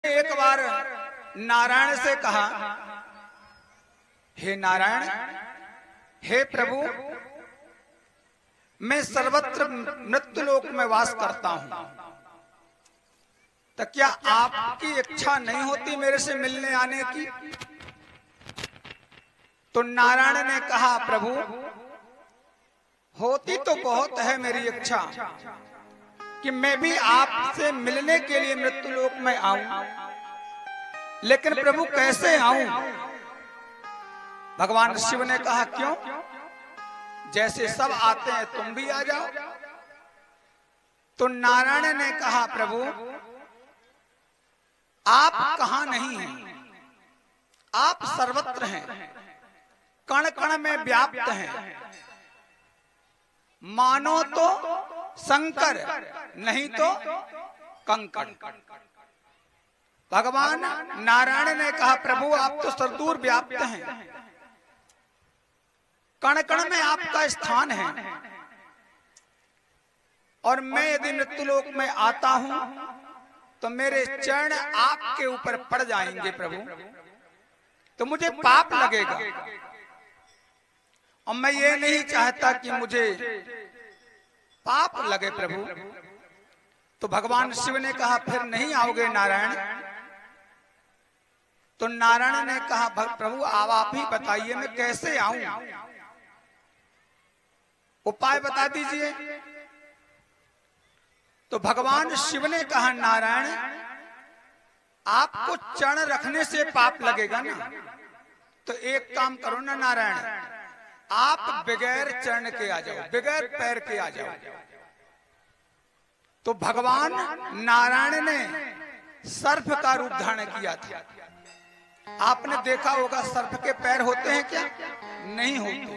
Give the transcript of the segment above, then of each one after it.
एक बार नारायण से कहा, हे नारायण, हे प्रभु, मैं सर्वत्र मृत्युलोक में वास करता हूं, तो क्या आपकी इच्छा नहीं होती मेरे से मिलने आने की? तो नारायण ने कहा, प्रभु होती तो बहुत है मेरी इच्छा कि मैं भी आपसे मिलने के लिए मृत्युलोक में आऊं, लेकिन प्रभु कैसे आऊं? भगवान शिव ने कहा, क्यों? जैसे सब आते हैं तुम भी आ जाओ। तो नारायण ने कहा, प्रभु आप कहां नहीं हैं, आप सर्वत्र हैं, कण कण में व्याप्त हैं, मानो तो शंकर नहीं तो कंकड़। भगवान नारायण ने कहा, प्रभु आप तो सर्वदूर व्याप्त हैं, कण कण में आपका स्थान है, और मैं यदि मृत्युलोक में आता हूं तो मेरे चरण आपके ऊपर पड़ जाएंगे प्रभु, तो मुझे पाप लगेगा, और मैं ये नहीं चाहता कि मुझे पाप लगे प्रभु। तो भगवान शिव ने कहा, फिर नहीं आओगे नारायण? तो नारायण ने कहा, प्रभु आप ही बताइए मैं कैसे आऊं, उपाय बता दीजिए। तो भगवान शिव ने कहा, नारायण आपको चरण रखने से पाप लगेगा ना, तो एक काम करो ना नारायण, आप बगैर चरण के आ जाओ, बगैर पैर के आ जाओ। तो भगवान नारायण ने सर्प का रूप धारण किया था। आपने देखा होगा सर्प के पैर होते हैं क्या? नहीं होते।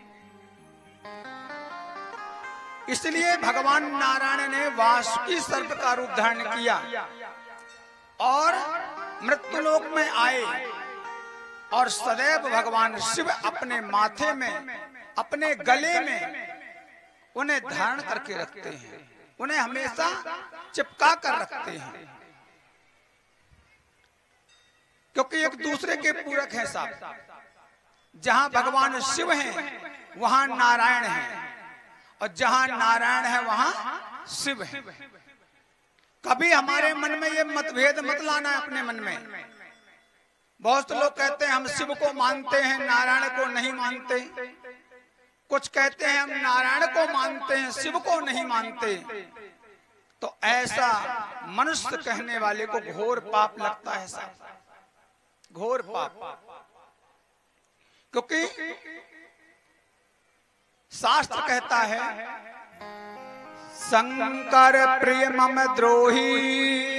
इसलिए भगवान नारायण ने वासुकी सर्प का रूप धारण किया और मृत्युलोक में आए, और सदैव भगवान शिव अपने माथे में, अपने गले में उन्हें धारण करके रखते हैं, उन्हें हमेशा चिपका कर रखते हैं, क्योंकि एक दूसरे के पूरक हैं साहब। जहां भगवान शिव हैं वहां नारायण है, और जहां नारायण है वहां शिव है। कभी हमारे मन में ये मतभेद मत लाना है अपने मन में। बहुत लोग कहते हैं हम शिव को मानते हैं, नारायण को नहीं मानते। कुछ कहते हैं हम नारायण को मानते हैं, शिव को नहीं मानते। तो ऐसा मनुष्य कहने वाले को घोर पाप लगता है साहब, घोर पाप। क्योंकि शास्त्र कहता है, शंकर प्रिय मम द्रोही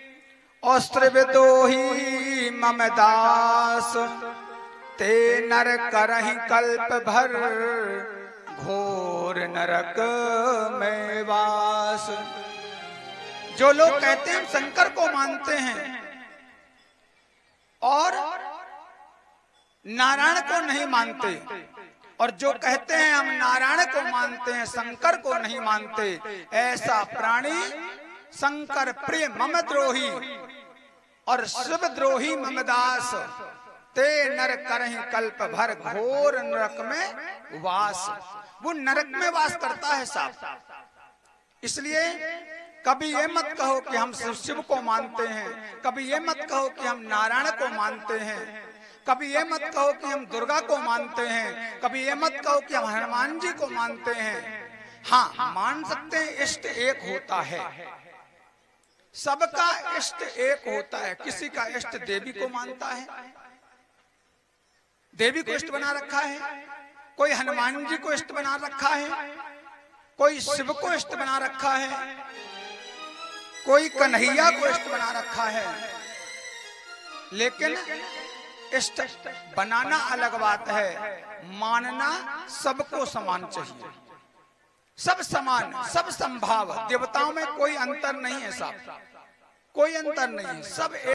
अस्त्रविदोही मम दास, ते नर करहि कल्प भर घोर नरक में वास। जो लोग कहते हैं शंकर को मानते हैं और नारायण को नहीं मानते, और जो कहते हैं हम नारायण को मानते हैं शंकर को नहीं मानते, ऐसा प्राणी शंकर प्रिय मम द्रोही और शिव द्रोही मम दास, ते नर करहि कल्प भर घोर नरक में वास। वो नरक में वास करता है साहब। इसलिए कभी ये मत कहो कि हम शिव को मानते हैं, कभी ये मत कहो कि हम नारायण को मानते हैं, कभी ये मत कहो कि हम दुर्गा को मानते हैं, कभी ये मत कहो कि हम हनुमान जी को मानते हैं। हाँ, मान सकते हैं, इष्ट एक होता है, सबका इष्ट एक होता है। किसी का इष्ट देवी को मानता है, देवी को इष्ट बना रखा है, कोई हनुमान जी को इष्ट बना रखा है, कोई शिव को इष्ट बना रखा है, कोई कन्हैया को इष्ट बना रखा है। लेकिन इष्ट बनाना अलग बात है, मानना सबको समान चाहिए, सब समान, सब संभाव। देवताओं में कोई अंतर नहीं है साहब, कोई अंतर नहीं है, सब